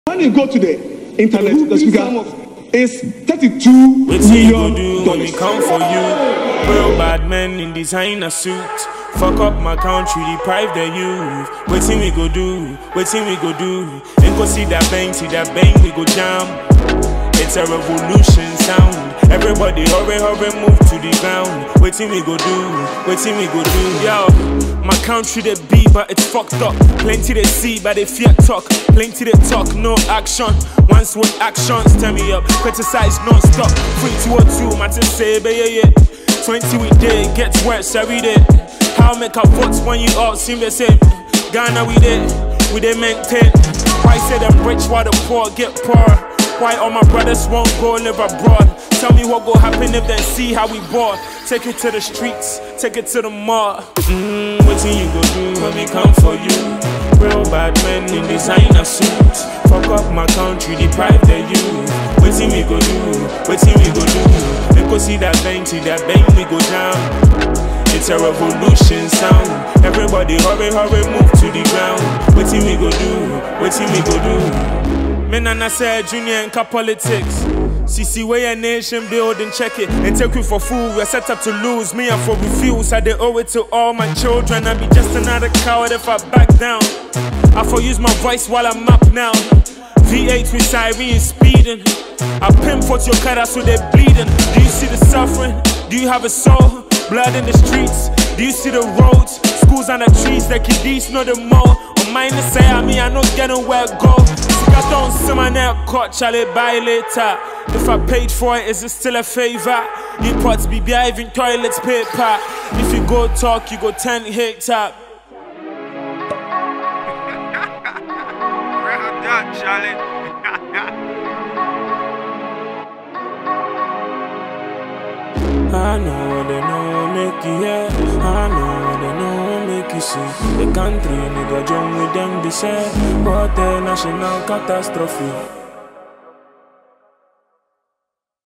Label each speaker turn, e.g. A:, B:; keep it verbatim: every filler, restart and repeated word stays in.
A: When you go to the internet, the speaker is thirty-two million dollars.
B: When we come for you, real bad men in designer suits. Fuck up my country, deprive the youth. Waiting we go do, waiting we go do. Ain't go see that bang, see that bang, we go jam. It's a revolution sound. Everybody hurry, hurry, move to the ground. Waiting we go do, waiting we go do. Yo, my country they be, but it's fucked up. Plenty they see, but they fear talk. Plenty they talk, no action. Once with actions, turn me up. Criticize non-stop. Free two or two, matter say, but yeah, yeah. twenty we did, gets worse every day. How make our votes when you all seem the same? Ghana we did, we did maintain. Why say them rich while the poor get poorer? Why all my brothers won't go live abroad? Tell me what go happen if they see how we bought. Take it to the streets, take it to the mall. Mmm, what you go do when we come for you? Real bad men in designer suits. Fuck up my country, deprive the youth. Waiting we go do, waiting we go do. They go see that bang, see that bang, we go down. It's a revolution sound. Everybody hurry, hurry, move to the ground. Waiting we go do, waiting we go do. Men and I said junior and politics. C C way a nation building, check it. And take you for food, we're set up to lose. Me and for refuse, I they owe it to all my children. I be just another coward if I back down. I for use my voice while I'm up now. V eight with siren speeding. I pinpoint your cut out so they bleeding. Do you see the suffering? Do you have a soul? Blood in the streets. Do you see the roads? Schools and the trees, the kiddies know the more. On mine to say I mean I know getting where I go. I don't see my neck caught, shall it buy later? If I paid for it, is it still a favor? You pots be behaving toilets paper. If you go talk, you go ten hit up.
C: Well done, Charlie.
B: I know they know make you hear. I know they know make you see. The country need a job with them be said. What a national catastrophe.